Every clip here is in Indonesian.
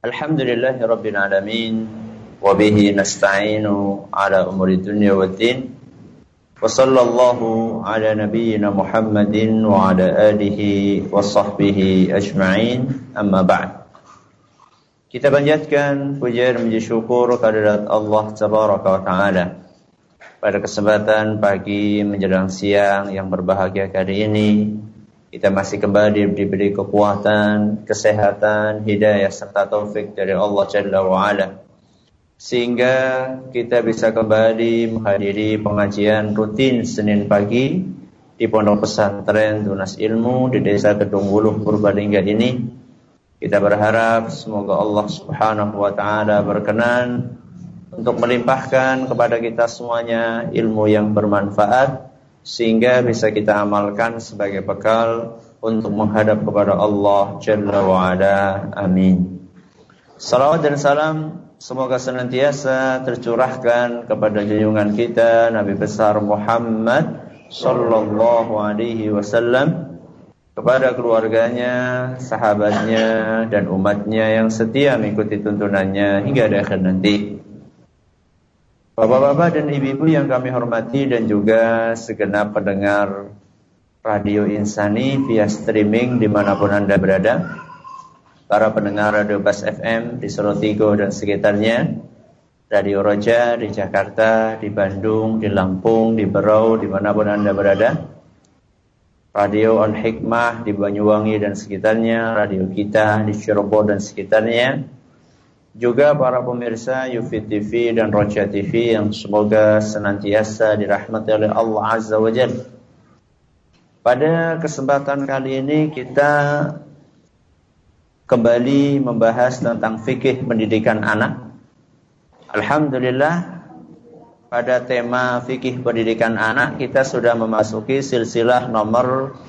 Alhamdulillahi Rabbil Alamin. Wabihi nasta'inu ala umuri dunya waddin. Wa sallallahu ala nabiyyina Muhammadin wa ala alihi wa sahbihi ajma'in. Amma ba'd. Kita panjatkan puja dan puji syukur kehadirat Allah Tabaraka wa Ta'ala. Pada kesempatan pagi menjelang siang yang berbahagia kali ini, kita masih kembali diberi kekuatan, kesehatan, hidayah serta taufik dari Allah Jalla wa'ala, sehingga kita bisa kembali menghadiri pengajian rutin Senin pagi di Pondok Pesantren Tunas Ilmu di Desa Kedung Wuluh Purbalingga ini. Kita berharap semoga Allah Subhanahu wa Ta'ala berkenan untuk melimpahkan kepada kita semuanya ilmu yang bermanfaat, sehingga bisa kita amalkan sebagai bekal untuk menghadap kepada Allah Jalla wa'ala. Amin. Salawat dan salam semoga senantiasa tercurahkan kepada junjungan kita Nabi besar Muhammad sallallahu alaihi wasallam, kepada keluarganya, sahabatnya, dan umatnya yang setia mengikuti tuntunannya hingga akhir nanti. Bapak-bapak dan ibu-ibu yang kami hormati, dan juga segenap pendengar Radio Insani via streaming dimanapun Anda berada, para pendengar Radio Bas FM di Sorotigo dan sekitarnya, Radio Roja di Jakarta, di Bandung, di Lampung, di Berau, dimanapun Anda berada, Radio Al Hikmah di Banyuwangi dan sekitarnya, Radio Kita di Cirebon dan sekitarnya, juga para pemirsa Yufi TV dan Roja TV yang semoga senantiasa dirahmati oleh Allah Azza wa Jalla. Pada kesempatan kali ini kita kembali membahas tentang fikih pendidikan anak. Alhamdulillah, pada tema fikih pendidikan anak kita sudah memasuki silsilah nomor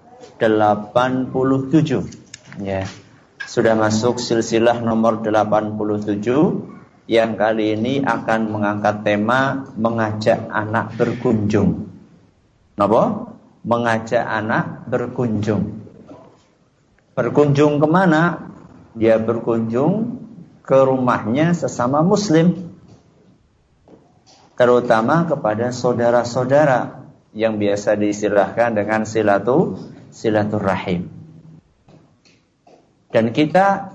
87. Ya. Sudah masuk silsilah nomor 87 yang kali ini akan mengangkat tema mengajak anak berkunjung. Napa? Mengajak anak berkunjung. Berkunjung kemana? Dia berkunjung ke rumahnya sesama muslim, terutama kepada saudara-saudara yang biasa diistilahkan dengan silaturahim. Dan kita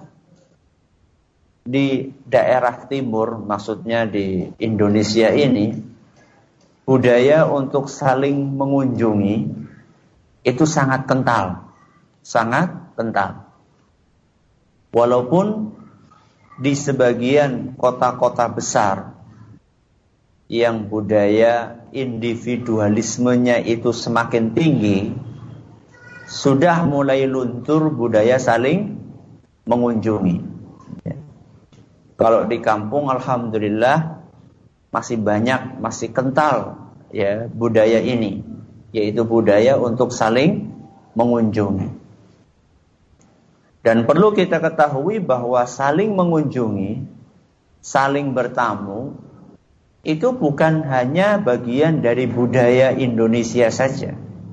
di daerah timur, maksudnya di Indonesia ini, budaya untuk saling mengunjungi itu sangat kental. Sangat kental. Walaupun di sebagian kota-kota besar yang budaya individualismenya itu semakin tinggi, sudah mulai luntur budaya saling mengunjungi. Ya. Kalau di kampung alhamdulillah masih banyak, masih kental ya budaya ini, yaitu budaya untuk saling mengunjungi. Dan perlu kita ketahui bahwa saling mengunjungi, saling bertamu itu bukan hanya bagian dari budaya Indonesia saja.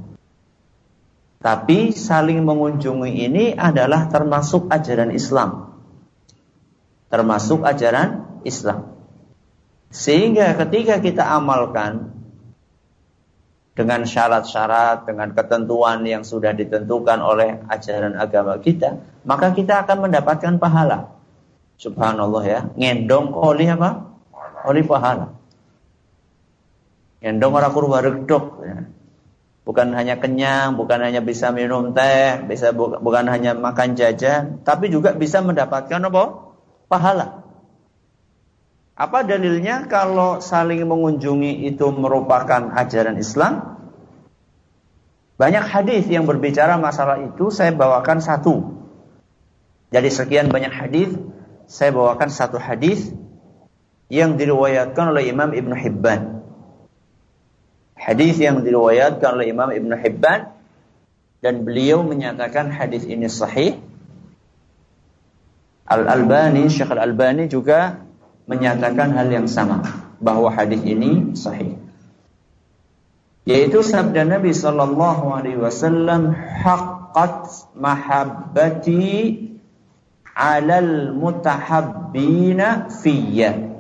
Tapi saling mengunjungi ini adalah termasuk ajaran Islam. Termasuk ajaran Islam. Sehingga ketika kita amalkan dengan syarat-syarat, dengan ketentuan yang sudah ditentukan oleh ajaran agama kita, maka kita akan mendapatkan pahala. Subhanallah ya. Ngendong oleh apa? Oleh pahala. Ngendong ora kurwa regdok ya. Bukan hanya kenyang, bukan hanya bisa minum teh, bukan hanya makan jajan, tapi juga bisa mendapatkan apa? Pahala. Apa dalilnya kalau saling mengunjungi itu merupakan ajaran Islam? Banyak hadis yang berbicara masalah itu, saya bawakan satu. Dari sekian banyak hadis, saya bawakan satu hadis yang diriwayatkan oleh Imam Ibn Hibban. Hadis yang diriwayatkan oleh Imam Ibn Hibban, dan beliau menyatakan hadis ini sahih. Syekh Al-Albani juga menyatakan hal yang sama, bahwa hadis ini sahih. Yaitu sabda Nabi sallallahu alaihi wasallam, haqqat mahabbati 'alal mutahabbina fiyya.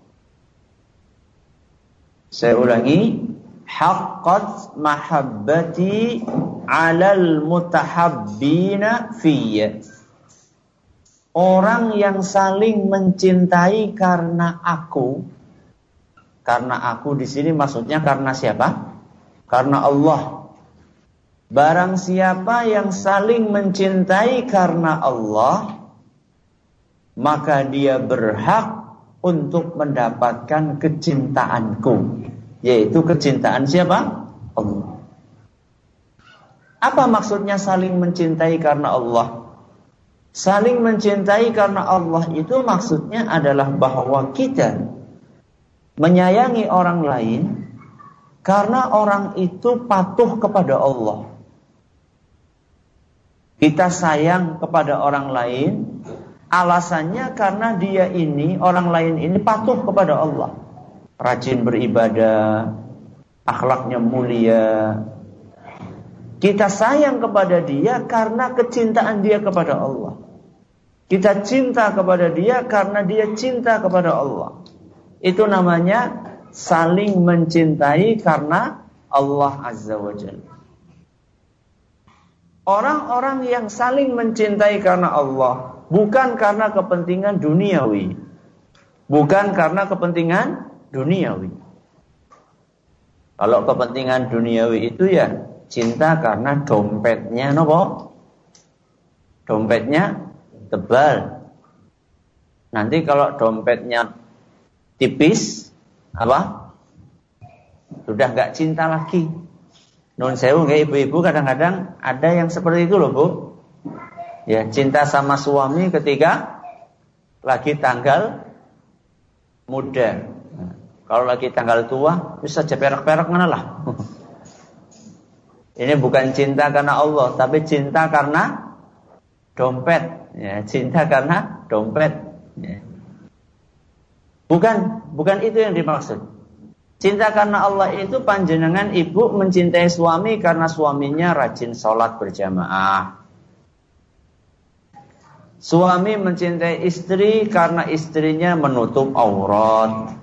Saya ulangi, haqqat mahabbati 'alal mutahabbina fiyya. Orang yang saling mencintai karena aku. Karena aku di sini maksudnya karena siapa? Karena Allah. Barang siapa yang saling mencintai karena Allah, maka dia berhak untuk mendapatkan kecintaanku. Yaitu kecintaan siapa? Allah. Apa maksudnya saling mencintai karena Allah? Saling mencintai karena Allah itu maksudnya adalah bahwa kita menyayangi orang lain karena orang itu patuh kepada Allah. Kita sayang kepada orang lain, alasannya karena dia ini, orang lain ini patuh kepada Allah. Rajin beribadah, akhlaknya mulia. Kita sayang kepada dia karena kecintaan dia kepada Allah. Kita cinta kepada dia karena dia cinta kepada Allah. Itu namanya saling mencintai karena Allah Azza wa Jalla. Orang-orang yang saling mencintai karena Allah, bukan karena kepentingan duniawi. Bukan karena kepentingan duniawi. Kalau kepentingan duniawi itu ya cinta karena dompetnya nopo? Dompetnya tebal. Nanti kalau dompetnya tipis, apa? Sudah gak cinta lagi. Nun sewu kayak ibu-ibu kadang-kadang ada yang seperti itu loh, Bu. Ya, cinta sama suami ketika lagi tanggal muda. Nah, kalau lagi tanggal tua bisa aja perak-perak mana lah. Ini bukan cinta karena Allah, tapi cinta karena dompet. Ya, cinta karena dompet. Ya. Bukan itu yang dimaksud. Cinta karena Allah itu panjenengan ibu mencintai suami karena suaminya rajin sholat berjamaah. Suami mencintai istri karena istrinya menutup aurat.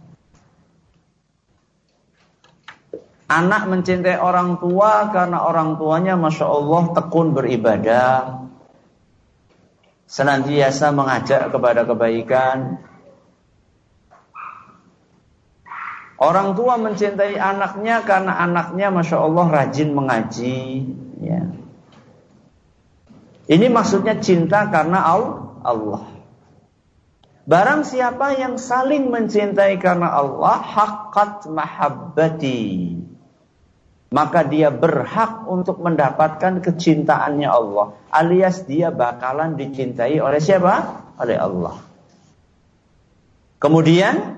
Anak mencintai orang tua karena orang tuanya Masya Allah tekun beribadah, senantiasa mengajak kepada kebaikan. Orang tua mencintai anaknya karena anaknya Masya Allah rajin mengaji. Ya. Ini maksudnya cinta karena Allah. Barang siapa yang saling mencintai karena Allah, haqqat mahabbati, maka dia berhak untuk mendapatkan kecintaannya Allah. Alias dia bakalan dicintai oleh siapa? Oleh Allah. Kemudian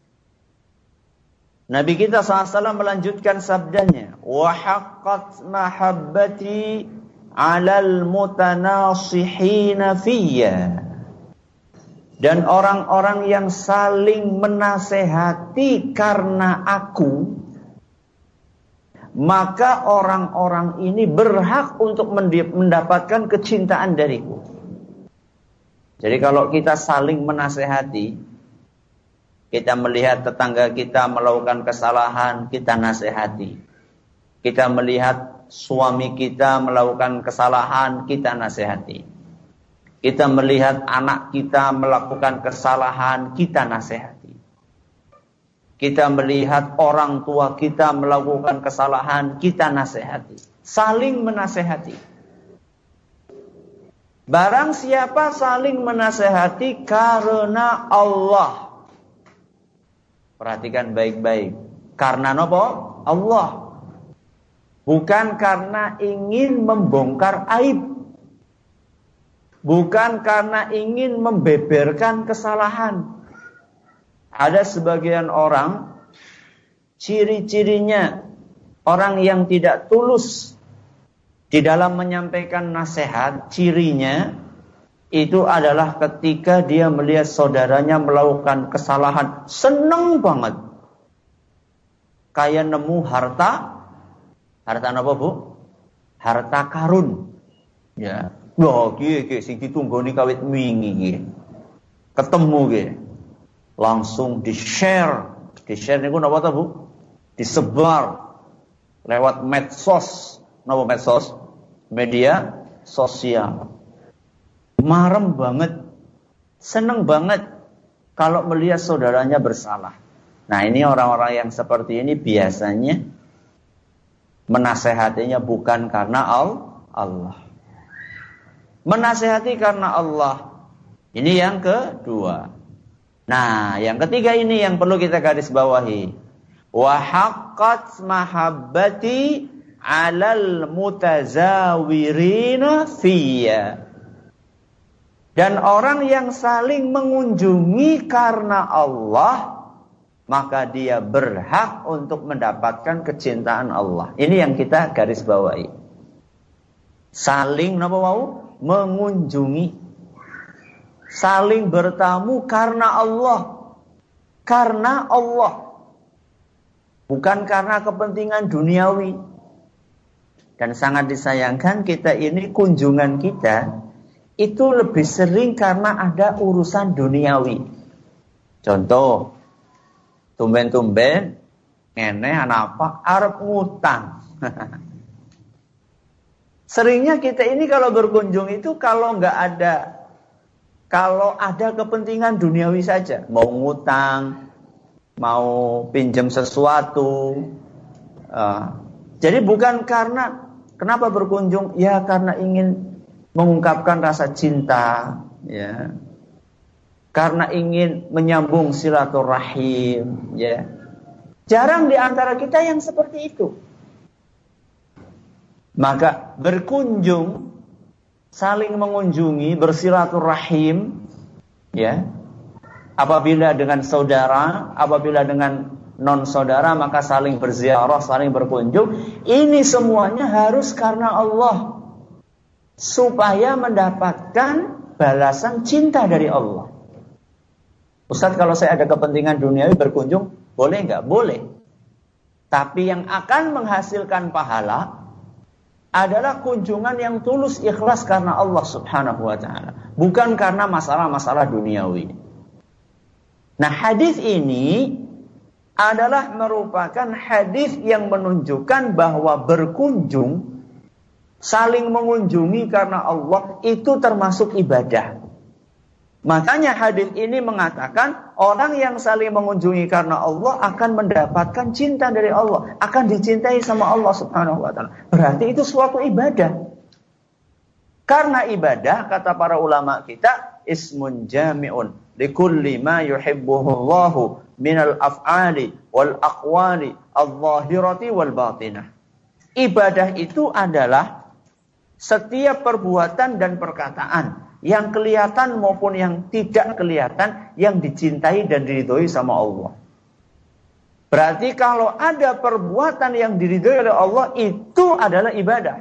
Nabi kita SAW melanjutkan sabdanya, wa haqqat mahabbati 'alal mutanasihina fiyya. Dan orang-orang yang saling menasehati karena aku, maka orang-orang ini berhak untuk mendapatkan kecintaan dariku. Jadi kalau kita saling menasehati, kita melihat tetangga kita melakukan kesalahan, kita nasihati. Kita melihat suami kita melakukan kesalahan, kita nasihati. Kita melihat anak kita melakukan kesalahan, kita nasihati. Kita melihat orang tua kita melakukan kesalahan, kita nasihati. Saling menasihati. Barang siapa saling menasihati karena Allah. Perhatikan baik-baik. Karena apa? Allah. Bukan karena ingin membongkar aib. Bukan karena ingin membeberkan kesalahan. Ada sebagian orang, ciri-cirinya orang yang tidak tulus di dalam menyampaikan nasihat, cirinya itu adalah ketika dia melihat saudaranya melakukan kesalahan, seneng banget. Kayak nemu harta apa, Bu? Harta karun. Ya. Wah, iki sing ditunggoni kawit wingi iki. Ketemu iki. Langsung di-share. Di-share niku napa ta, Bu? Disebar lewat medsos. Napa medsos? Media sosial. Marem banget. Seneng banget kalau melihat saudaranya bersalah. Nah, ini orang-orang yang seperti ini biasanya menasehatinya bukan karena Allah. Menasehati karena Allah. Ini yang kedua. Nah, yang ketiga ini yang perlu kita garis bawahi. Wa haqqat mahabbati 'alal mutazawirina fiyya. Dan orang yang saling mengunjungi karena Allah, maka dia berhak untuk mendapatkan kecintaan Allah. Ini yang kita garis bawahi. Saling napa mau? Mengunjungi. Saling bertamu karena Allah. Karena Allah. Bukan karena kepentingan duniawi. Dan sangat disayangkan kita ini kunjungan kita itu lebih sering karena ada urusan duniawi. Contoh, tumben-tumben ngene ana apa? Arep ngutang. Seringnya kita ini kalau berkunjung itu kalau ada kepentingan duniawi saja, mau ngutang, mau pinjam sesuatu. Jadi bukan karena kenapa berkunjung? Ya karena ingin mengungkapkan rasa cinta, ya. Karena ingin menyambung silaturahim, ya. Jarang di antara kita yang seperti itu. Maka berkunjung, saling mengunjungi, bersilaturahim, ya. Apabila dengan saudara, apabila dengan non saudara, maka saling berziarah, saling berkunjung. Ini semuanya harus karena Allah, supaya mendapatkan balasan cinta dari Allah. Ustaz, kalau saya ada kepentingan duniawi berkunjung, boleh nggak? Boleh. Tapi yang akan menghasilkan pahala adalah kunjungan yang tulus ikhlas karena Allah Subhanahu wa ta'ala, bukan karena masalah-masalah duniawi. Nah, hadis ini adalah merupakan hadis yang menunjukkan bahwa berkunjung, saling mengunjungi karena Allah itu termasuk ibadah. Makanya hadis ini mengatakan orang yang saling mengunjungi karena Allah akan mendapatkan cinta dari Allah, akan dicintai sama Allah Subhanahu wa ta'ala. Berarti itu suatu ibadah. Karena ibadah, kata para ulama kita, ismun jami'un likulli ma yuhibbuhu Allahu minal af'ali wal aqwali adh-dhahirati wal batinah. Ibadah itu adalah setiap perbuatan dan perkataan yang kelihatan maupun yang tidak kelihatan, yang dicintai dan diridhoi sama Allah. Berarti kalau ada perbuatan yang diridhoi oleh Allah, itu adalah ibadah.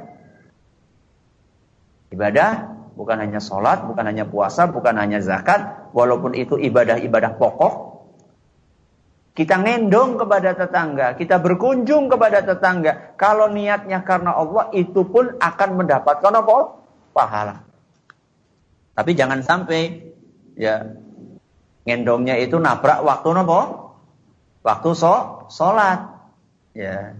Ibadah bukan hanya sholat, bukan hanya puasa, bukan hanya zakat, walaupun itu ibadah-ibadah pokok. Kita ngendong kepada tetangga, kita berkunjung kepada tetangga, kalau niatnya karena Allah, itu pun akan mendapatkan apa? Pahala. Tapi jangan sampai ya ngendongnya itu nabrak waktu apa? Waktu sholat. Ya.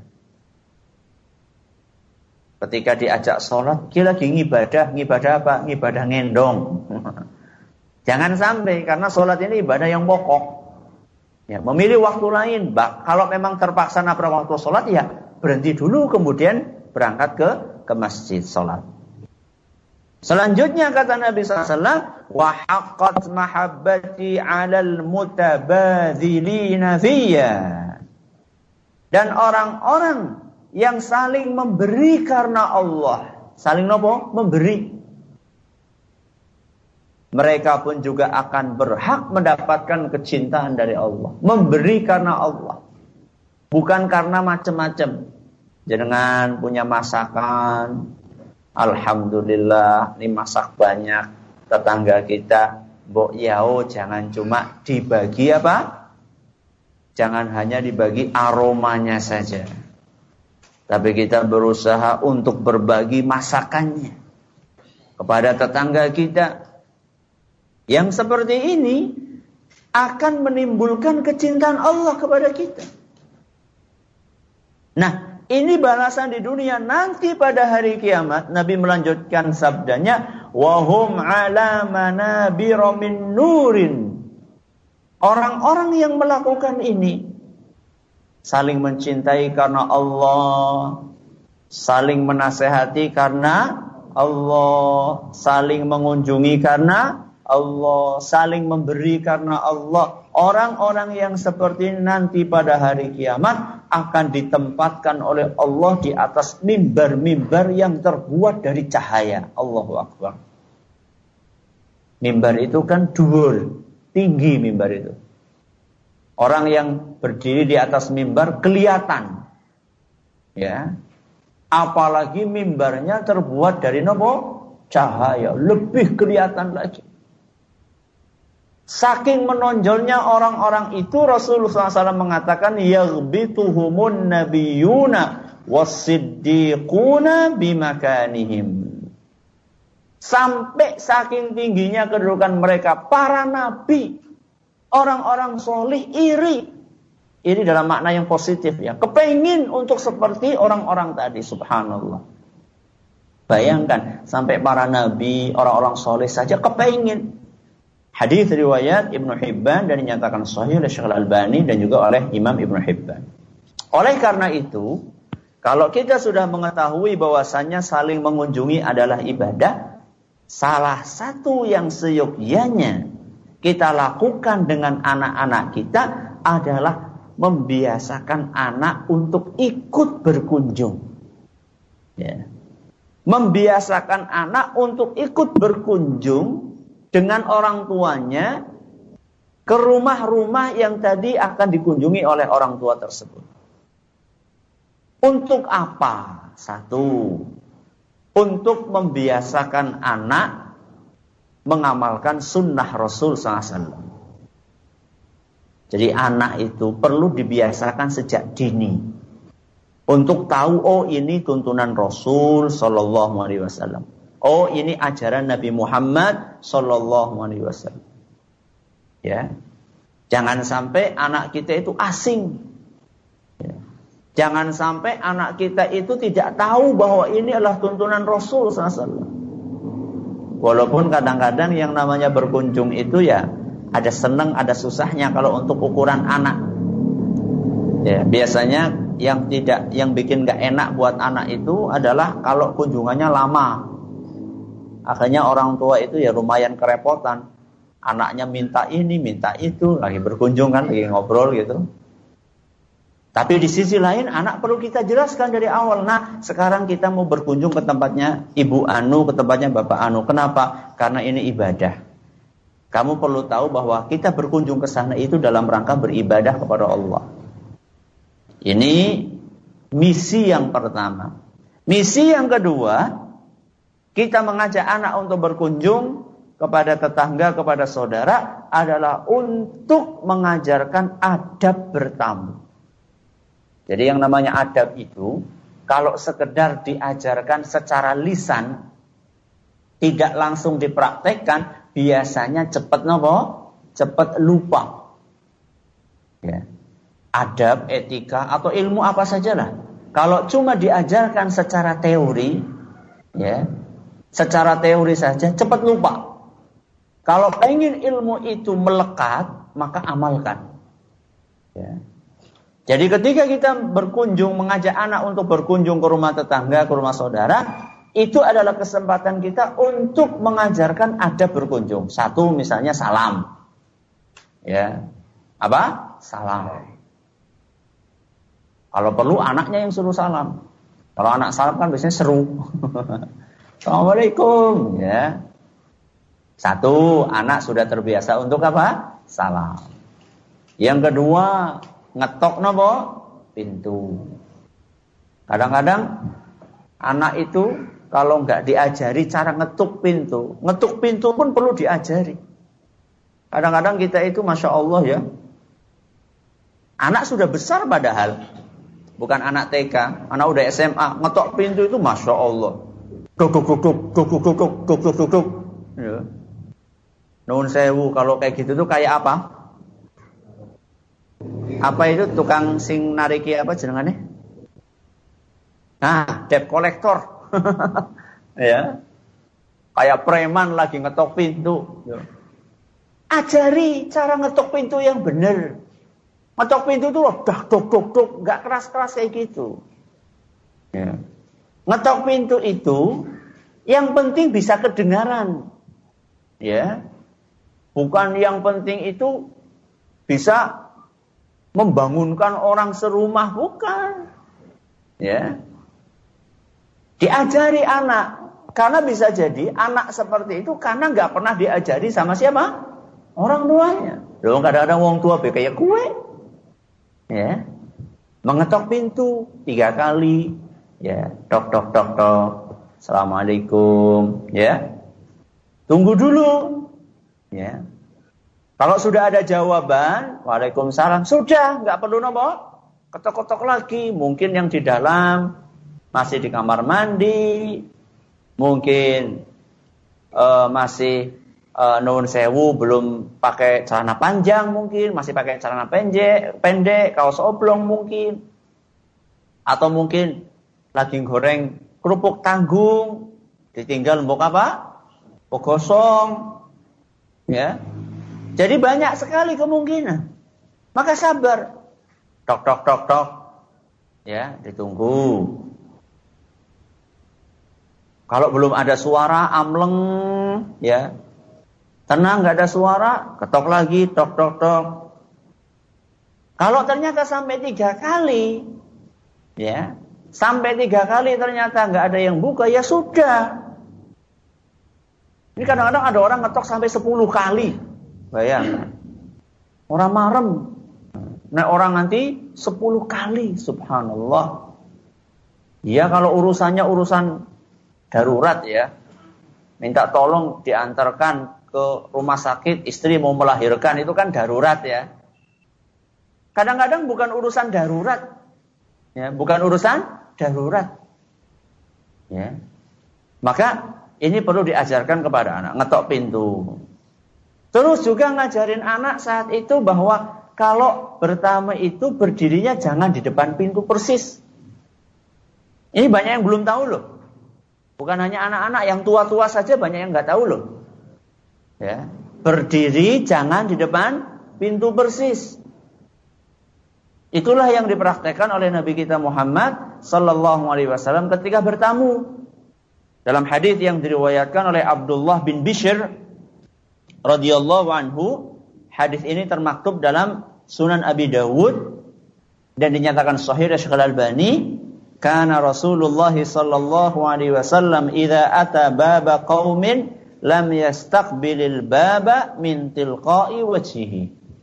Ketika diajak sholat, kita lagi ngibadah apa? Ngibadah ngendong. Jangan sampai, karena sholat ini ibadah yang pokok. Ya, memilih waktu lain. Kalau memang terpaksa nabrak waktu sholat, ya berhenti dulu, kemudian berangkat ke masjid sholat. Selanjutnya kata Nabi SAW, wa haqqat mahabbati 'alal mutabadzilina fiyya. Dan orang-orang yang saling memberi karena Allah, saling nopo? Memberi. Mereka pun juga akan berhak mendapatkan kecintaan dari Allah. Memberi karena Allah, bukan karena macam-macam. Jenengan punya masakan, alhamdulillah, ini masak banyak. Tetangga kita, mbok yao, jangan cuma dibagi apa? Jangan hanya dibagi aromanya saja, tapi kita berusaha untuk berbagi masakannya. kepada tetangga kita. Yang seperti ini akan menimbulkan kecintaan Allah kepada kita. Nah, ini balasan di dunia. Nanti pada hari kiamat, Nabi melanjutkan sabdanya, wahum ala manabira min nurin. Orang-orang yang melakukan ini saling mencintai karena Allah, saling menasehati karena Allah, saling mengunjungi karena Allah, saling memberi karena Allah. Orang-orang yang seperti ini nanti pada hari kiamat akan ditempatkan oleh Allah di atas mimbar-mimbar yang terbuat dari cahaya. Allahu Akbar. Mimbar itu kan dhuwur, tinggi mimbar itu. Orang yang berdiri di atas mimbar kelihatan. Ya. Apalagi mimbarnya terbuat dari apa? Cahaya, lebih kelihatan lagi. Saking menonjolnya orang-orang itu, Rasulullah SAW mengatakan, yaghbituhumun nabiyuna wassiddiquna bimakanihim. Sampai saking tingginya kedudukan mereka, para nabi, orang-orang solih iri. Ini dalam makna yang positif ya. Kepengin untuk seperti orang-orang tadi, subhanallah. Bayangkan, sampai para nabi, orang-orang solih saja kepengin. Hadis riwayat Ibnu Hibban dan dinyatakan sahih oleh Syekh Al-Albani dan juga oleh Imam Ibnu Hibban. Oleh karena itu, kalau kita sudah mengetahui bahwasannya saling mengunjungi adalah ibadah, salah satu yang seyogyanya kita lakukan dengan anak-anak kita adalah membiasakan anak untuk ikut berkunjung. Ya. Membiasakan anak untuk ikut berkunjung dengan orang tuanya ke rumah-rumah yang tadi akan dikunjungi oleh orang tua tersebut. Untuk apa? Satu, untuk membiasakan anak mengamalkan sunnah Rasul SAW. Jadi anak itu perlu dibiasakan sejak dini untuk tahu, oh ini tuntunan Rasul SAW. Oh, ini ajaran Nabi Muhammad sallallahu alaihi wasallam. Ya. Jangan sampai anak kita itu asing. Ya. Jangan sampai anak kita itu tidak tahu bahwa ini adalah tuntunan Rasul sallallahu alaihi wasallam. Walaupun kadang-kadang yang namanya berkunjung itu ya ada senang, ada susahnya kalau untuk ukuran anak. Ya, biasanya yang bikin gak enak buat anak itu adalah kalau kunjungannya lama. Akhirnya orang tua itu ya lumayan kerepotan. Anaknya minta ini, minta itu, lagi berkunjung kan, lagi ngobrol gitu. Tapi di sisi lain anak perlu kita jelaskan dari awal. Nah, sekarang kita mau berkunjung ke tempatnya Ibu Anu, ke tempatnya Bapak Anu. Kenapa? Karena ini ibadah. Kamu perlu tahu bahwa kita berkunjung ke sana itu dalam rangka beribadah kepada Allah. Ini misi yang pertama. Misi yang kedua, kita mengajak anak untuk berkunjung kepada tetangga, kepada saudara adalah untuk mengajarkan adab bertamu. Jadi yang namanya adab itu, kalau sekedar diajarkan secara lisan, tidak langsung dipraktekkan, biasanya cepat cepat lupa. Ya. Adab, etika, atau ilmu apa sajalah. Kalau cuma diajarkan secara teori, ya, secara teori saja cepat lupa. Kalau ingin ilmu itu melekat, maka amalkan. Ya. Jadi ketika kita berkunjung, mengajak anak untuk berkunjung ke rumah tetangga, ke rumah saudara, itu adalah kesempatan kita untuk mengajarkan adab berkunjung. Satu, misalnya salam. Ya. Apa? Salam. Kalau perlu anaknya yang suruh salam. Kalau anak salam kan biasanya seru. Assalamualaikum, ya. Satu, anak sudah terbiasa untuk apa? Salam. Yang kedua, ngetok pintu. Kadang-kadang anak itu kalau nggak diajari cara ngetuk pintu pun perlu diajari. Kadang-kadang kita itu Masya Allah ya, anak sudah besar padahal, bukan anak TK, anak udah SMA, ngetok pintu itu Masya Allah. Duk. Ya. Nuwun sewu, kalau kayak gitu tuh kayak apa? Apa itu tukang sing nariki apa jenengannya? Nah, debt collector. Ya. Kayak preman lagi ngetok pintu. Ya. Ajari cara ngetok pintu yang benar. Ngetok pintu tuh duk, nggak keras-keras kayak gitu. Ya. Ngetok pintu itu yang penting bisa kedengaran. Ya. Bukan yang penting itu bisa membangunkan orang serumah, bukan. Ya. Diajari anak, karena bisa jadi anak seperti itu karena nggak pernah diajari sama siapa? Orang tuanya. Loh, kadang-kadang orang tua kayak gue. Ya. Mengetok pintu 3 kali. Ya, tok. Assalamualaikum, ya. Tunggu dulu. Ya. Kalau sudah ada jawaban, waalaikumsalam, sudah, nggak perlu nopo. Ketok-ketok lagi, mungkin yang di dalam masih di kamar mandi, mungkin masih nuwun sewu belum pakai celana panjang, mungkin masih pakai celana pendek, kaos oblong mungkin, atau mungkin lagi goreng kerupuk tanggung, ditinggal mbok apa? Gosong, ya. Jadi banyak sekali kemungkinan. Maka sabar, tok, ya, ditunggu. Kalau belum ada suara, amleng, ya. Tenang, nggak ada suara, ketok lagi, tok. Kalau ternyata sampai 3 kali, ya, sampai 3 kali ternyata nggak ada yang buka, ya sudah. Ini kadang-kadang ada orang ngetok sampai 10 kali, bayangkan. Orang marem, nah orang nanti 10 kali, subhanallah. Ya kalau urusannya urusan darurat ya, minta tolong diantarkan ke rumah sakit, istri mau melahirkan, itu kan darurat ya. Kadang-kadang bukan urusan darurat, ya, bukan urusan darurat, ya. Maka ini perlu diajarkan kepada anak, ngetok pintu. Terus juga ngajarin anak saat itu bahwa kalau bertamu itu berdirinya jangan di depan pintu persis. Ini banyak yang belum tahu loh. Bukan hanya anak-anak, yang tua-tua saja banyak yang nggak tahu loh. Ya, berdiri jangan di depan pintu persis. Itulah yang dipraktekkan oleh Nabi kita Muhammad sallallahu alaihi wasallam ketika bertamu. Dalam hadis yang diriwayatkan oleh Abdullah bin Bishr radhiyallahu anhu, hadis ini termaktub dalam Sunan Abi Dawud dan dinyatakan sahih oleh Syekh Al-Albani. Kana Rasulullah sallallahu alaihi wasallam idza ata baba qaumin lam yastaqbilil baba min tilqa'i wajhihi.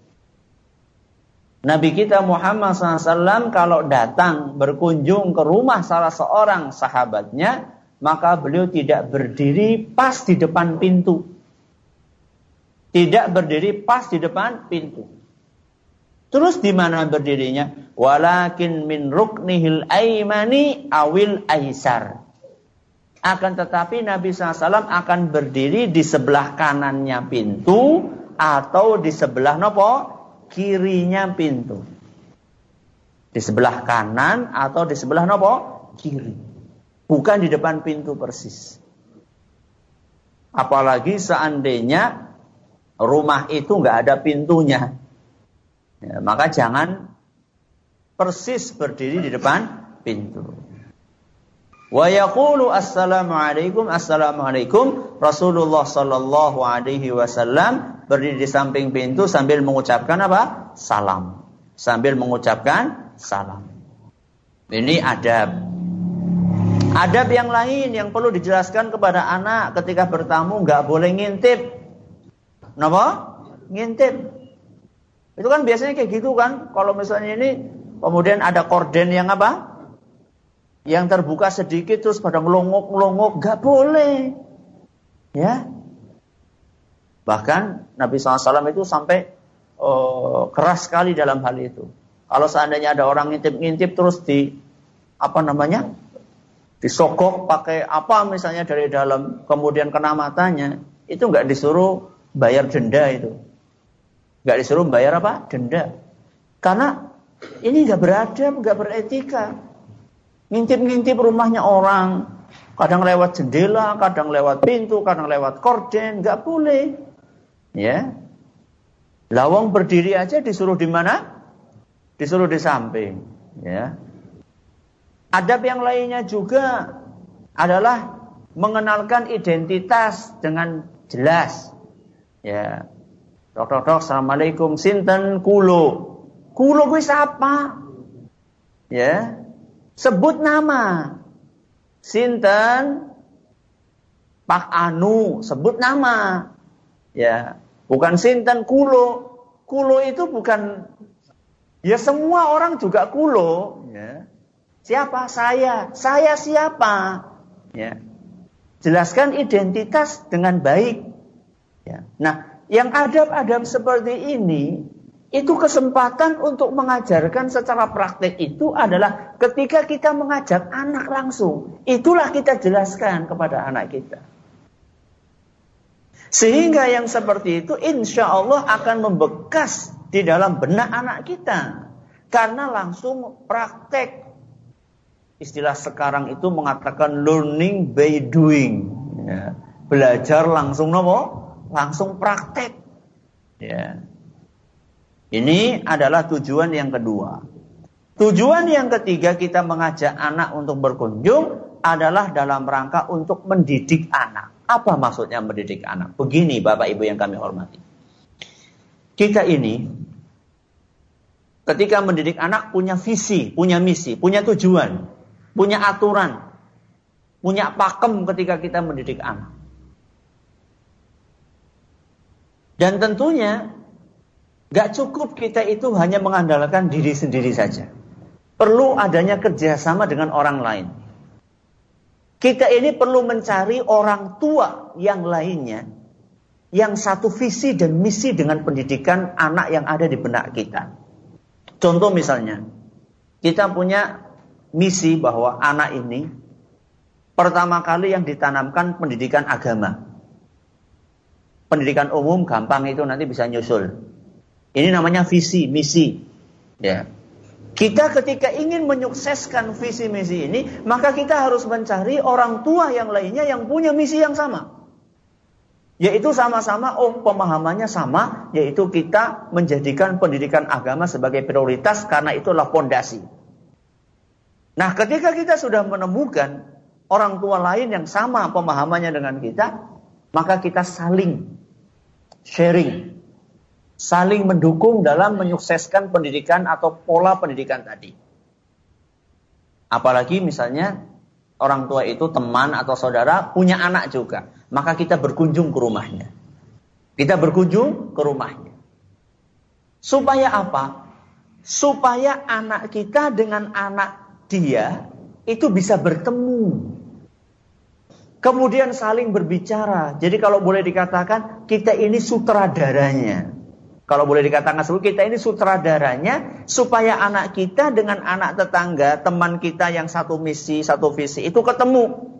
Nabi kita Muhammad SAW kalau datang berkunjung ke rumah salah seorang sahabatnya, maka beliau tidak berdiri pas di depan pintu. Tidak berdiri pas di depan pintu. Terus di mana berdirinya? Walakin min ruknihil aimani awil aisar. Akan tetapi Nabi SAW akan berdiri di sebelah kanannya pintu atau di sebelah nopo? Kirinya pintu. Di sebelah kanan atau di sebelah nopo? Kiri. Bukan di depan pintu persis. Apalagi seandainya rumah itu nggak ada pintunya. Ya, maka jangan persis berdiri di depan pintu. Wa yaqulu assalamualaikum. Rasulullah sallallahu alaihi wasallam berdiri di samping pintu sambil mengucapkan apa? Salam. Sambil mengucapkan salam. Ini adab. Adab yang lain yang perlu dijelaskan kepada anak ketika bertamu, nggak boleh ngintip. Kenapa? Ngintip. Itu kan biasanya kayak gitu kan. Kalau misalnya ini kemudian ada korden yang apa? Yang terbuka sedikit terus pada ngelongok-ngelongok, gak boleh. Ya. Bahkan Nabi SAW itu sampai keras sekali dalam hal itu. Kalau seandainya ada orang ngintip-ngintip terus disogok pakai apa misalnya dari dalam, kemudian kena matanya, itu nggak disuruh bayar denda itu. Nggak disuruh bayar apa? Denda. Karena ini nggak beradab, nggak beretika. Ngintip-ngintip rumahnya orang, kadang lewat jendela, kadang lewat pintu, kadang lewat korden, nggak boleh. Ya, lawang berdiri aja disuruh di mana? Disuruh di samping. Ya. Adab yang lainnya juga adalah mengenalkan identitas dengan jelas. Ya, tok, assalamualaikum, sinten kulo. Kulo kuwi siapa? Ya. Sebut nama. Sinten Pak Anu, sebut nama. Ya, bukan sinten kulo. Kulo itu bukan, ya semua orang juga kulo, ya. Siapa? Saya siapa? Ya. Jelaskan identitas dengan baik. Ya. Nah, yang adab-adab seperti ini, itu kesempatan untuk mengajarkan secara praktek itu adalah ketika kita mengajak anak langsung. Itulah kita jelaskan kepada anak kita. Sehingga yang seperti itu insya Allah akan membekas di dalam benak anak kita. Karena langsung praktek. Istilah sekarang itu mengatakan learning by doing. Ya. Belajar langsung langsung praktek. Ya. Ini adalah tujuan yang kedua. Tujuan yang ketiga kita mengajak anak untuk berkunjung adalah dalam rangka untuk mendidik anak. Apa maksudnya mendidik anak? Begini Bapak Ibu yang kami hormati. Kita ini ketika mendidik anak punya visi, punya misi, punya tujuan, punya aturan, punya pakem ketika kita mendidik anak. Dan tentunya gak cukup kita itu hanya mengandalkan diri sendiri saja. Perlu adanya kerjasama dengan orang lain. Kita ini perlu mencari orang tua yang lainnya, yang satu visi dan misi dengan pendidikan anak yang ada di benak kita. Contoh misalnya, kita punya misi bahwa anak ini pertama kali yang ditanamkan pendidikan agama. Pendidikan umum gampang itu nanti bisa nyusul. Ini namanya visi, misi. Ya. Kita ketika ingin menyukseskan visi misi ini, maka kita harus mencari orang tua yang lainnya yang punya misi yang sama. Yaitu sama-sama, pemahamannya sama, yaitu kita menjadikan pendidikan agama sebagai prioritas karena itulah pondasi. Nah, ketika kita sudah menemukan orang tua lain yang sama pemahamannya dengan kita, maka kita saling sharing, saling mendukung dalam menyukseskan pendidikan atau pola pendidikan tadi. Apalagi misalnya orang tua itu teman atau saudara punya anak juga, maka kita berkunjung ke rumahnya. Kita berkunjung ke rumahnya. Supaya apa? Supaya anak kita dengan anak dia itu bisa bertemu. Kemudian saling berbicara. Jadi kalau boleh dikatakan kita ini sutradaranya. Kalau boleh dikatakan kita ini sutradaranya supaya anak kita dengan anak tetangga, teman kita yang satu misi, satu visi itu ketemu.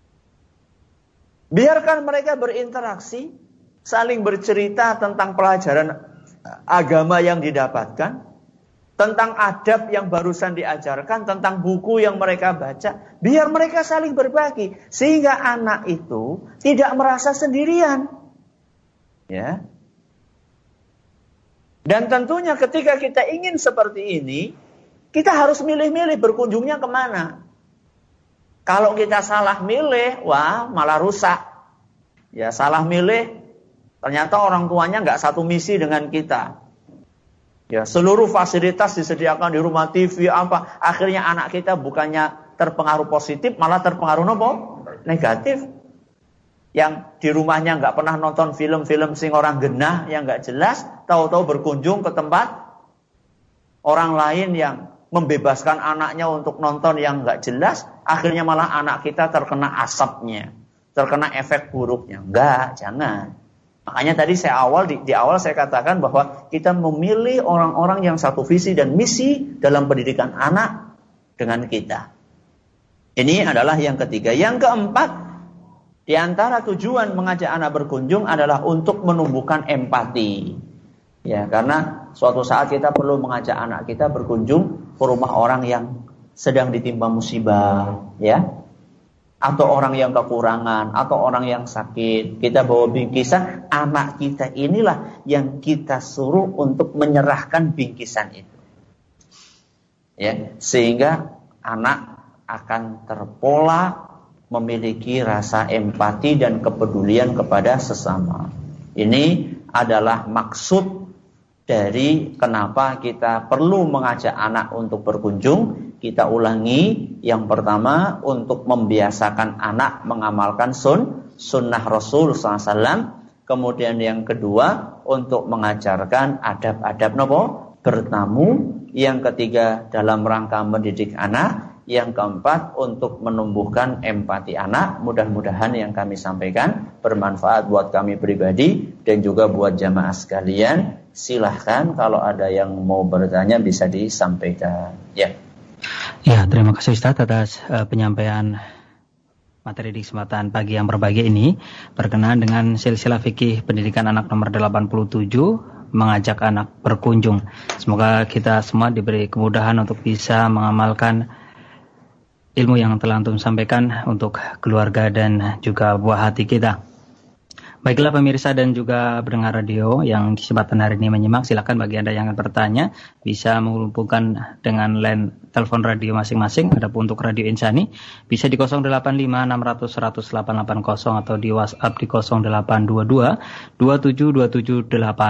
Biarkan mereka berinteraksi, saling bercerita tentang pelajaran agama yang didapatkan, tentang adab yang barusan diajarkan, tentang buku yang mereka baca. Biar mereka saling berbagi sehingga anak itu tidak merasa sendirian. Ya. Dan tentunya ketika kita ingin seperti ini, kita harus milih-milih berkunjungnya kemana. Kalau kita salah milih, wah malah rusak. Ya, salah milih, ternyata orang tuanya nggak satu misi dengan kita. Ya, seluruh fasilitas disediakan di rumah TV apa, akhirnya anak kita bukannya terpengaruh positif, malah terpengaruh negatif. Yang di rumahnya nggak pernah nonton film-film sing orang genah yang nggak jelas, tahu-tahu berkunjung ke tempat orang lain yang membebaskan anaknya untuk nonton yang nggak jelas, akhirnya malah anak kita terkena asapnya, terkena efek buruknya. Enggak, jangan. Makanya tadi di awal saya katakan bahwa kita memilih orang-orang yang satu visi dan misi dalam pendidikan anak dengan kita. Ini adalah yang ketiga. Yang keempat, di antara tujuan mengajak anak berkunjung adalah untuk menumbuhkan empati. Ya, karena suatu saat kita perlu mengajak anak kita berkunjung ke rumah orang yang sedang ditimpa musibah, ya, atau orang yang kekurangan, atau orang yang sakit. Kita bawa bingkisan, anak kita inilah yang kita suruh untuk menyerahkan bingkisan itu. Ya, sehingga anak akan terpola memiliki rasa empati dan kepedulian kepada sesama. Ini adalah maksud dari kenapa kita perlu mengajak anak untuk berkunjung. Kita ulangi, yang pertama untuk membiasakan anak mengamalkan sunnah Rasul SAW. Kemudian yang kedua untuk mengajarkan adab-adab bertamu. Yang ketiga dalam rangka mendidik anak. Yang keempat untuk menumbuhkan empati anak. Mudah-mudahan yang kami sampaikan bermanfaat buat kami pribadi dan juga buat jamaah sekalian. Silahkan kalau ada yang mau bertanya bisa disampaikan. Ya, terima kasih Ustaz atas penyampaian materi di kesempatan pagi yang berbahagia ini berkenaan dengan silsilah fikih pendidikan anak nomor 87, mengajak anak berkunjung. Semoga kita semua diberi kemudahan untuk bisa mengamalkan ilmu yang telah antum sampaikan untuk keluarga dan juga buah hati kita. Baiklah pemirsa dan juga pendengar radio yang di kesempatan hari ini menyimak, silakan bagi Anda yang akan bertanya bisa menghubungkan dengan line telepon radio masing-masing. Adapun untuk Radio Insani bisa di 085 600 100 880 atau di WhatsApp di 0822 2727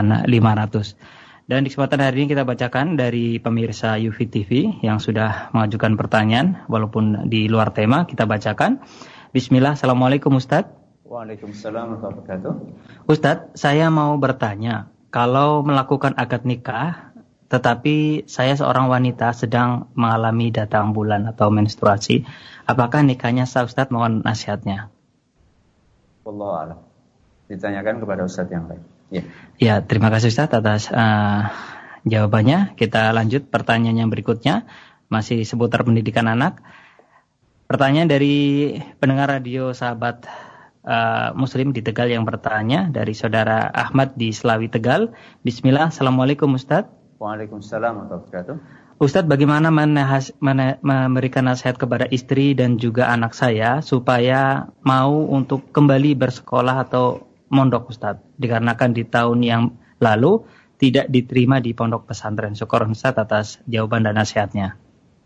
8500. Dan di kesempatan hari ini kita bacakan dari pemirsa UFIT TV yang sudah mengajukan pertanyaan walaupun di luar tema, kita bacakan. Bismillah, Assalamualaikum Ustadz. Waalaikumsalam warahmatullahi wabarakatuh. Ustadz, saya mau bertanya, kalau melakukan akad nikah tetapi saya seorang wanita sedang mengalami datang bulan atau menstruasi, apakah nikahnya sah Ustadz? Mohon nasihatnya. Wallahu a'lam. Ditanyakan kepada Ustadz yang lain. Ya, terima kasih Ustadz atas jawabannya. Kita lanjut pertanyaan yang berikutnya, masih seputar pendidikan anak. Pertanyaan dari pendengar radio sahabat Muslim di Tegal yang bertanya dari saudara Ahmad di Selawi Tegal. Bismillah, Assalamualaikum Ustadz. Waalaikumsalam warahmatullahi wabarakatuh. Ustadz, bagaimana memberikan nasihat kepada istri dan juga anak saya supaya mau untuk kembali bersekolah atau mondok Ustadz, dikarenakan di tahun yang lalu tidak diterima di pondok pesantren. Syukur Ustadz atas jawaban dan nasihatnya.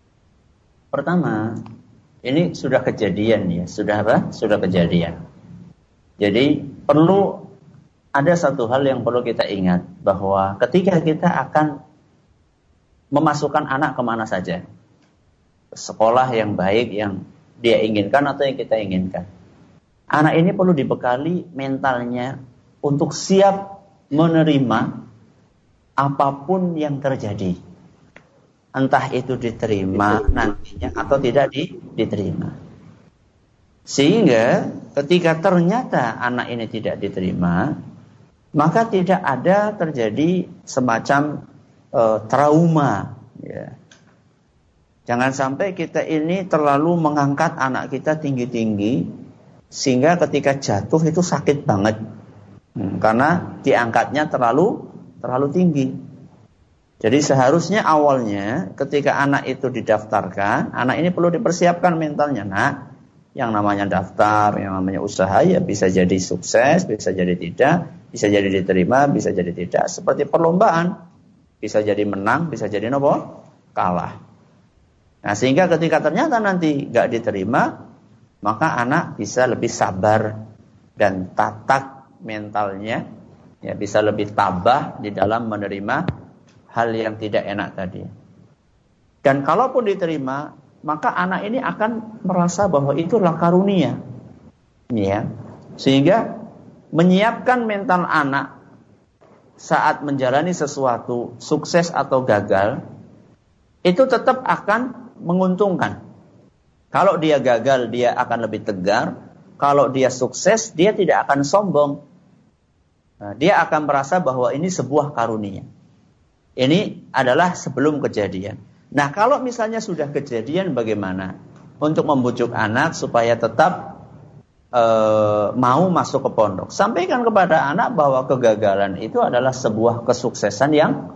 Pertama, ini sudah kejadian ya, sudah kejadian. Jadi perlu ada satu hal yang perlu kita ingat, bahwa ketika kita akan memasukkan anak kemana saja, sekolah yang baik yang dia inginkan atau yang kita inginkan, anak ini perlu dibekali mentalnya untuk siap menerima apapun yang terjadi. Entah itu diterima nantinya atau tidak diterima. Sehingga ketika ternyata anak ini tidak diterima, maka tidak ada terjadi semacam trauma. Ya. Jangan sampai kita ini terlalu mengangkat anak kita tinggi-tinggi, sehingga ketika jatuh itu sakit banget, karena diangkatnya terlalu tinggi. Jadi seharusnya awalnya ketika anak itu didaftarkan, anak ini perlu dipersiapkan mentalnya. Nah, yang namanya daftar, yang namanya usaha ya bisa jadi sukses, bisa jadi tidak, bisa jadi diterima, bisa jadi tidak. Seperti perlombaan, bisa jadi menang, bisa jadi kalah. Nah, sehingga ketika ternyata nanti gak diterima, maka anak bisa lebih sabar dan tatak mentalnya, ya bisa lebih tabah di dalam menerima hal yang tidak enak tadi. Dan kalaupun diterima, maka anak ini akan merasa bahwa itulah karunia, ya. Sehingga menyiapkan mental anak saat menjalani sesuatu, sukses atau gagal, itu tetap akan menguntungkan. Kalau dia gagal, dia akan lebih tegar. Kalau dia sukses, dia tidak akan sombong. Nah, dia akan merasa bahwa ini sebuah karunia. Ini adalah sebelum kejadian. Nah, kalau misalnya sudah kejadian bagaimana? untuk membujuk anak supaya tetap mau masuk ke pondok. Sampaikan kepada anak bahwa kegagalan itu adalah sebuah kesuksesan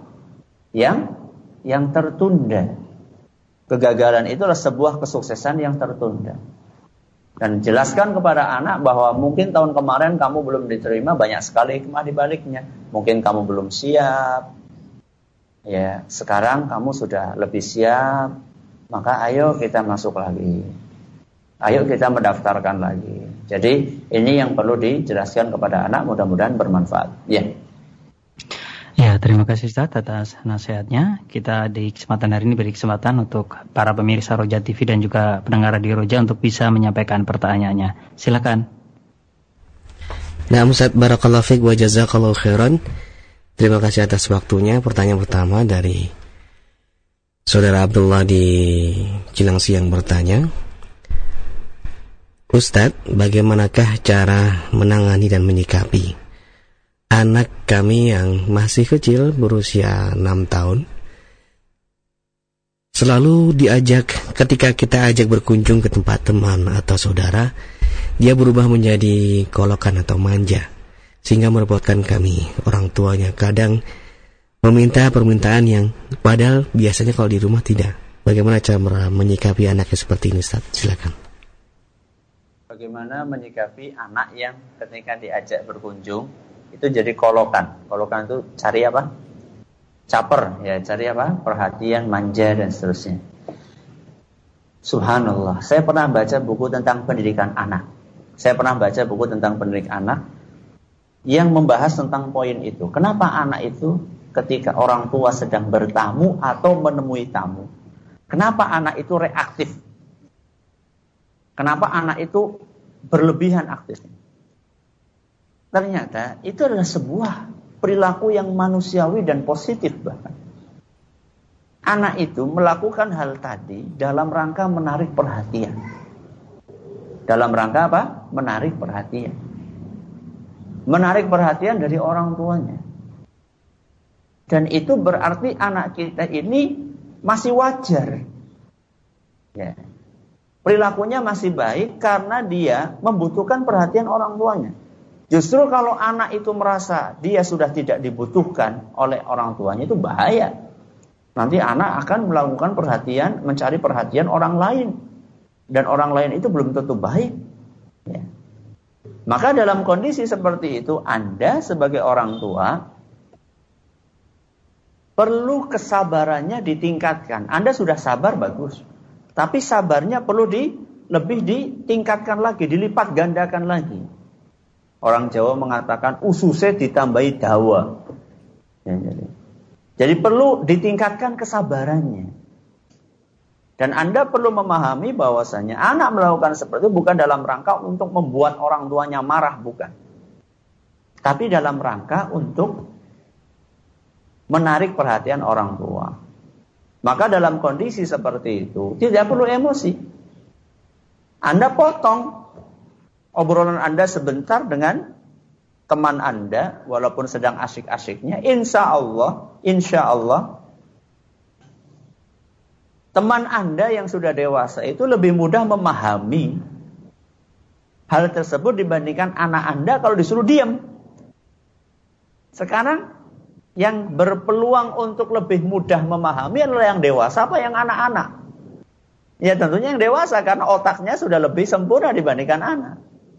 yang tertunda. Kegagalan itu adalah sebuah kesuksesan yang tertunda. Dan jelaskan kepada anak bahwa mungkin tahun kemarin kamu belum diterima, banyak sekali hikmah di baliknya. Mungkin kamu belum siap. Ya, sekarang kamu sudah lebih siap. Maka ayo kita masuk lagi. Ayo kita mendaftarkan lagi. Jadi ini yang perlu dijelaskan kepada anak, mudah-mudahan bermanfaat. Ya. Ya, terima kasih Ustaz atas nasihatnya. Kita di kesempatan hari ini beri kesempatan untuk para pemirsa Roja TV dan juga pendengar Radio Roja untuk bisa menyampaikan pertanyaannya. Silakan. Nah, Ustaz, barakallahu fiik wa jazakallahu khairan. Terima kasih atas waktunya. Pertanyaan pertama dari Saudara Abdullah di Cilangsi yang bertanya, Ustaz, bagaimanakah cara menangani dan menyikapi anak kami yang masih kecil berusia 6 tahun? Selalu ketika kita ajak berkunjung ke tempat teman atau saudara, dia berubah menjadi kolokan atau manja, sehingga merepotkan kami, orang tuanya. Kadang meminta permintaan yang padahal biasanya kalau di rumah tidak. Bagaimana cara menyikapi anaknya seperti ini, Ustaz? Silakan. Bagaimana menyikapi anak yang ketika diajak berkunjung itu jadi kolokan. Kolokan itu cari apa? Caper, ya, cari apa? Perhatian, manja dan seterusnya. Subhanallah, saya pernah baca buku tentang pendidikan anak. Saya pernah baca buku tentang pendidik anak yang membahas tentang poin itu. Kenapa anak itu ketika orang tua sedang bertamu atau menemui tamu, kenapa anak itu reaktif? Kenapa anak itu berlebihan aktifnya? Ternyata itu adalah sebuah perilaku yang manusiawi dan positif bahkan. Anak itu melakukan hal tadi dalam rangka menarik perhatian. Dalam rangka apa? Menarik perhatian. Menarik perhatian dari orang tuanya. Dan itu berarti anak kita ini masih wajar. Ya. Perilakunya masih baik karena dia membutuhkan perhatian orang tuanya. Justru kalau anak itu merasa dia sudah tidak dibutuhkan oleh orang tuanya, itu bahaya. Nanti anak akan melakukan perhatian, mencari perhatian orang lain. Dan orang lain itu belum tentu baik. Ya. Maka dalam kondisi seperti itu, Anda sebagai orang tua perlu kesabarannya ditingkatkan. Anda sudah sabar, bagus. Tapi sabarnya perlu lebih ditingkatkan lagi, dilipat gandakan lagi. Orang Jawa mengatakan ususe ditambahi dawa. Ya, jadi perlu ditingkatkan kesabarannya. Dan Anda perlu memahami bahwasanya anak melakukan seperti itu bukan dalam rangka untuk membuat orang tuanya marah, bukan. Tapi dalam rangka untuk menarik perhatian orang tua. Maka dalam kondisi seperti itu tidak perlu emosi. Anda potong obrolan Anda sebentar dengan teman Anda, walaupun sedang asyik-asyiknya, insya Allah, teman Anda yang sudah dewasa itu lebih mudah memahami hal tersebut dibandingkan anak Anda kalau disuruh diam. Sekarang yang berpeluang untuk lebih mudah memahami adalah yang dewasa apa yang anak-anak? Ya tentunya yang dewasa karena otaknya sudah lebih sempurna dibandingkan anak.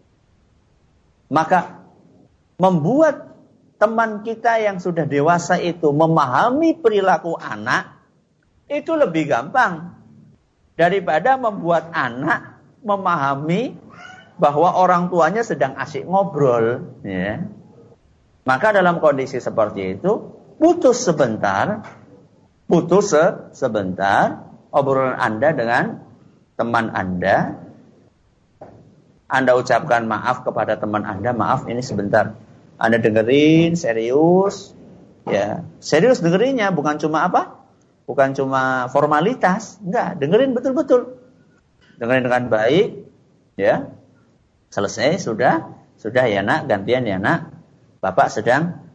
Maka membuat teman kita yang sudah dewasa itu memahami perilaku anak itu lebih gampang daripada membuat anak memahami bahwa orang tuanya sedang asyik ngobrol. Ya. Maka dalam kondisi seperti itu putus sebentar obrolan Anda dengan teman Anda. Anda ucapkan maaf kepada teman Anda, maaf ini sebentar. Anda dengerin serius, ya serius dengerinnya, bukan cuma apa? Bukan cuma formalitas, enggak, dengerin betul-betul, dengerin dengan baik, ya. Selesai sudah ya nak, gantian ya nak. Bapak sedang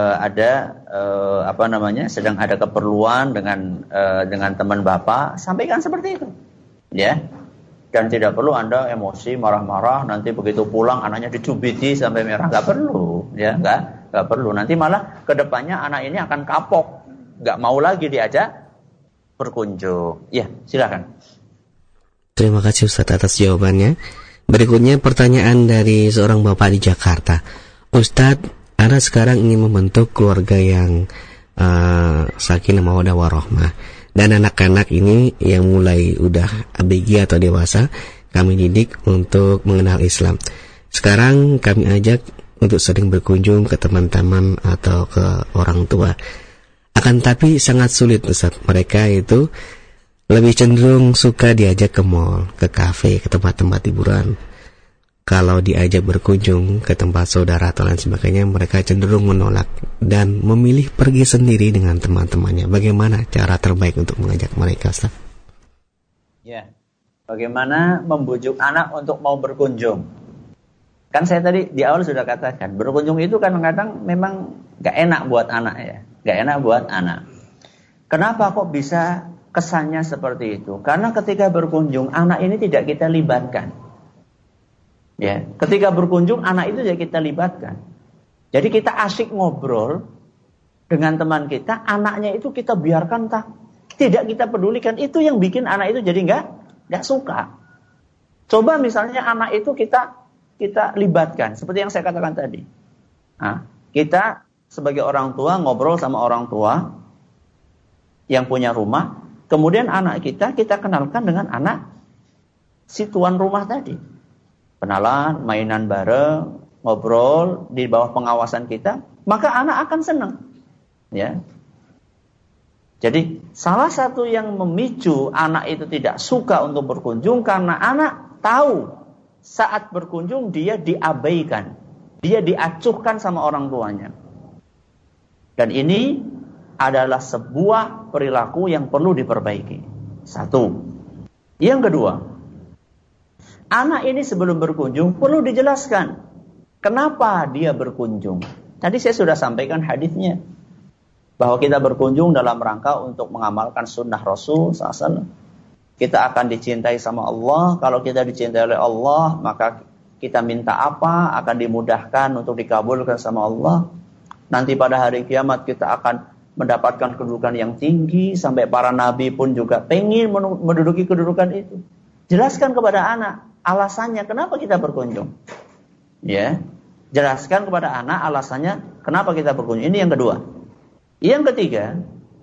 sedang ada keperluan dengan teman Bapak, sampaikan seperti itu, ya. Dan tidak perlu Anda emosi, marah-marah, nanti begitu pulang anaknya dicubiti sampai merah. Nggak perlu, ya, nggak perlu. Nanti malah kedepannya anak ini akan kapok, nggak mau lagi diajak berkunjung. Ya, silakan. Terima kasih Ustadz atas jawabannya. Berikutnya pertanyaan dari seorang bapak di Jakarta. Ustadz, Ana sekarang ingin membentuk keluarga yang sakinah mawaddah warahmah. Dan anak-anak ini yang mulai udah ABG atau dewasa, kami didik untuk mengenal Islam. Sekarang kami ajak untuk sering berkunjung ke teman-teman atau ke orang tua. Akan tapi sangat sulit Ustaz. Mereka itu lebih cenderung suka diajak ke mall, ke kafe, ke tempat-tempat hiburan. Kalau diajak berkunjung ke tempat saudara atau lain sebagainya, mereka cenderung menolak dan memilih pergi sendiri dengan teman-temannya. Bagaimana cara terbaik untuk mengajak mereka, Ustaz? Ya, bagaimana membujuk anak untuk mau berkunjung? Kan saya tadi di awal sudah katakan, berkunjung itu kadang-kadang memang gak enak buat anak ya. Gak enak buat anak. Kenapa kok bisa kesannya seperti itu? Karena ketika berkunjung, anak ini tidak kita libatkan. Ya, ketika berkunjung anak itu ya kita libatkan. Jadi kita asyik ngobrol dengan teman kita, anaknya itu kita biarkan tidak kita pedulikan. Itu yang bikin anak itu jadi nggak suka. Coba misalnya anak itu kita libatkan, seperti yang saya katakan tadi. Nah, kita sebagai orang tua ngobrol sama orang tua yang punya rumah, kemudian anak kita kenalkan dengan anak si tuan rumah tadi. Kenalan, mainan bareng, ngobrol di bawah pengawasan kita, maka anak akan senang. Ya. Jadi salah satu yang memicu anak itu tidak suka untuk berkunjung karena anak tahu saat berkunjung dia diabaikan, dia diacuhkan sama orang tuanya. Dan ini adalah sebuah perilaku yang perlu diperbaiki. Satu. Yang kedua, anak ini sebelum berkunjung perlu dijelaskan kenapa dia berkunjung. Tadi saya sudah sampaikan hadisnya bahwa kita berkunjung dalam rangka untuk mengamalkan sunnah Rasul SAW. Kita akan dicintai sama Allah. Kalau kita dicintai oleh Allah, maka kita minta apa akan dimudahkan untuk dikabulkan sama Allah. Nanti pada hari kiamat kita akan mendapatkan kedudukan yang tinggi, sampai para nabi pun juga pengen menduduki kedudukan itu. Jelaskan kepada anak alasannya kenapa kita berkunjung. Ya, jelaskan kepada anak alasannya kenapa kita berkunjung. Ini yang kedua. Yang ketiga,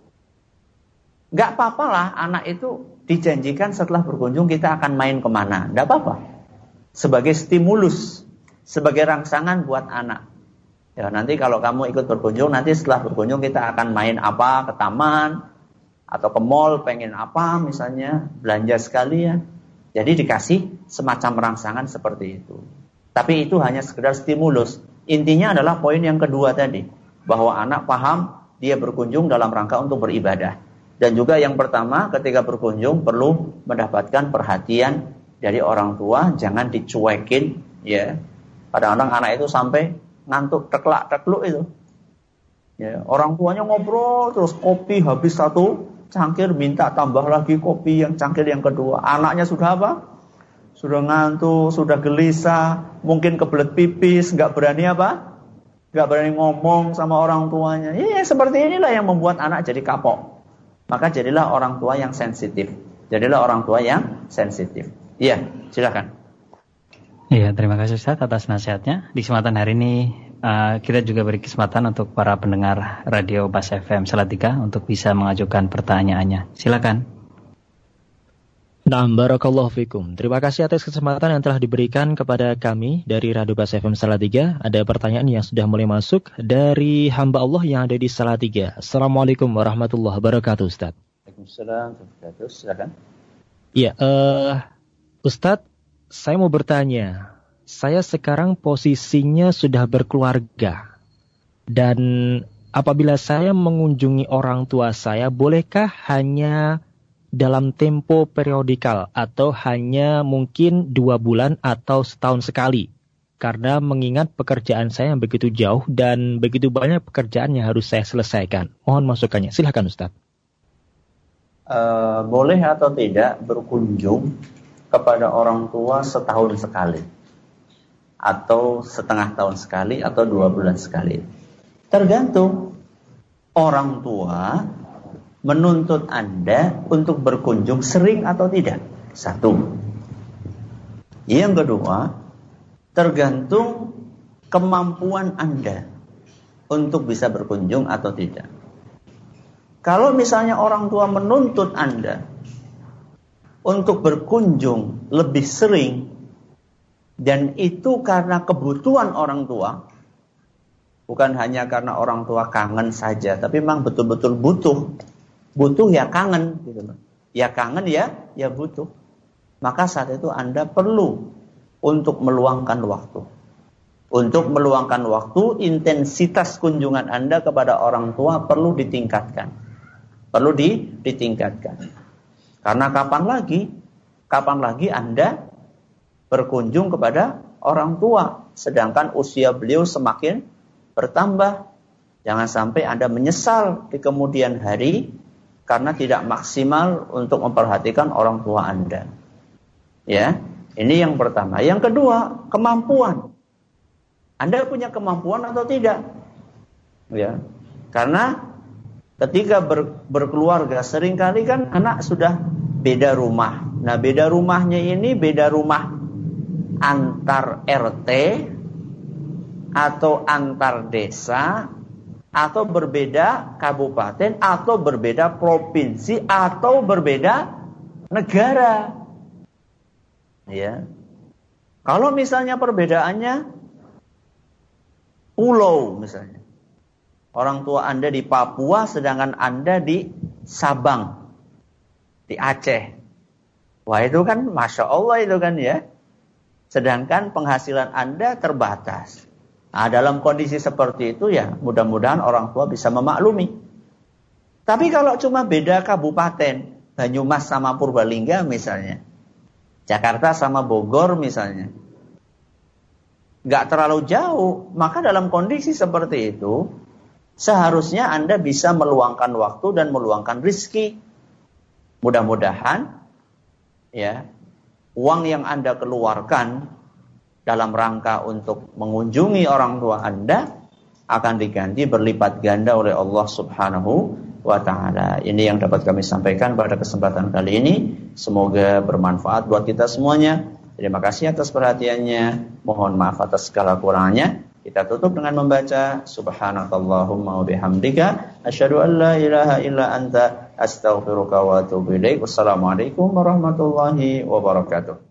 gak apa-apalah anak itu dijanjikan setelah berkunjung kita akan main kemana. Gak apa-apa. Sebagai stimulus, sebagai rangsangan buat anak. Ya, nanti kalau kamu ikut berkunjung, nanti setelah berkunjung kita akan main apa, ke taman atau ke mall, pengen apa misalnya, belanja sekalian. Jadi dikasih semacam rangsangan seperti itu. Tapi itu hanya sekedar stimulus. Intinya adalah poin yang kedua tadi. Bahwa anak paham dia berkunjung dalam rangka untuk beribadah. Dan juga yang pertama ketika berkunjung perlu mendapatkan perhatian dari orang tua. Jangan dicuekin. Ya. Kadang-kadang anak itu sampai ngantuk tekluk itu. Ya. Orang tuanya ngobrol terus kopi habis satu cangkir, minta tambah lagi kopi yang cangkir yang kedua. Anaknya sudah apa? Sudah ngantuk, sudah gelisah, mungkin kebelet pipis, nggak berani apa? Nggak berani ngomong sama orang tuanya. Ya, seperti inilah yang membuat anak jadi kapok. Maka jadilah orang tua yang sensitif. Jadilah orang tua yang sensitif. Iya, silakan. Iya, terima kasih Ustaz atas nasihatnya. Di kesempatan hari ini kita juga beri kesempatan untuk para pendengar Radio Bas FM Salatiga untuk bisa mengajukan pertanyaannya. Silakan. Nah, barakallahu fikum. Terima kasih atas kesempatan yang telah diberikan kepada kami dari Radio Bas FM Salatiga. Ada pertanyaan yang sudah mulai masuk dari hamba Allah yang ada di Salatiga. Assalamualaikum warahmatullahi wabarakatuh, Ustaz. Waalaikumsalam warahmatullahi wabarakatuh. Silakan. Iya, Ustaz, saya mau bertanya. Saya sekarang posisinya sudah berkeluarga. Dan apabila saya mengunjungi orang tua saya, bolehkah hanya dalam tempo periodikal atau hanya mungkin 2 bulan atau setahun sekali? Karena mengingat pekerjaan saya yang begitu jauh dan begitu banyak pekerjaan yang harus saya selesaikan. Mohon masukannya. Silakan Ustaz. Boleh atau tidak berkunjung kepada orang tua setahun sekali, atau setengah tahun sekali, atau 2 bulan sekali. Tergantung orang tua menuntut Anda untuk berkunjung sering atau tidak. Satu. Yang kedua, tergantung kemampuan Anda untuk bisa berkunjung atau tidak. Kalau misalnya orang tua menuntut Anda untuk berkunjung lebih sering, dan itu karena kebutuhan orang tua, bukan hanya karena orang tua kangen saja, tapi memang betul-betul butuh ya kangen gitu loh. Ya kangen ya butuh. Maka saat itu Anda perlu untuk meluangkan waktu. Untuk meluangkan waktu, intensitas kunjungan Anda kepada orang tua perlu ditingkatkan. Perlu ditingkatkan. Karena kapan lagi Anda berkunjung kepada orang tua, sedangkan usia beliau semakin bertambah. Jangan sampai Anda menyesal di kemudian hari karena tidak maksimal untuk memperhatikan orang tua Anda. Ya, ini yang pertama. Yang kedua, kemampuan. Anda punya kemampuan atau tidak? Ya, karena ketika berkeluarga seringkali kan anak sudah beda rumah. Nah, beda rumahnya ini beda rumah antar RT atau antar desa atau berbeda kabupaten atau berbeda provinsi atau berbeda negara. Ya. Kalau misalnya perbedaannya pulau misalnya. Orang tua Anda di Papua sedangkan Anda di Sabang, di Aceh. Wah, itu kan Masya Allah itu kan ya. Sedangkan penghasilan Anda terbatas. Nah, dalam kondisi seperti itu ya mudah-mudahan orang tua bisa memaklumi. Tapi kalau cuma beda kabupaten, Banyumas sama Purbalingga misalnya, Jakarta sama Bogor misalnya, nggak terlalu jauh, maka dalam kondisi seperti itu seharusnya Anda bisa meluangkan waktu dan meluangkan rizki. Mudah-mudahan ya uang yang Anda keluarkan dalam rangka untuk mengunjungi orang tua Anda akan diganti berlipat ganda oleh Allah Subhanahu wa ta'ala. Ini yang dapat kami sampaikan pada kesempatan kali ini. Semoga bermanfaat buat kita semuanya. Terima kasih atas perhatiannya. Mohon maaf atas segala kurangannya. Kita tutup dengan membaca Subhanakallahumma wa bihamdika asyhadu an la ilaha illa anta astaghfiruka wa atubu ilaik. Wassalamualaikum warahmatullahi wabarakatuh.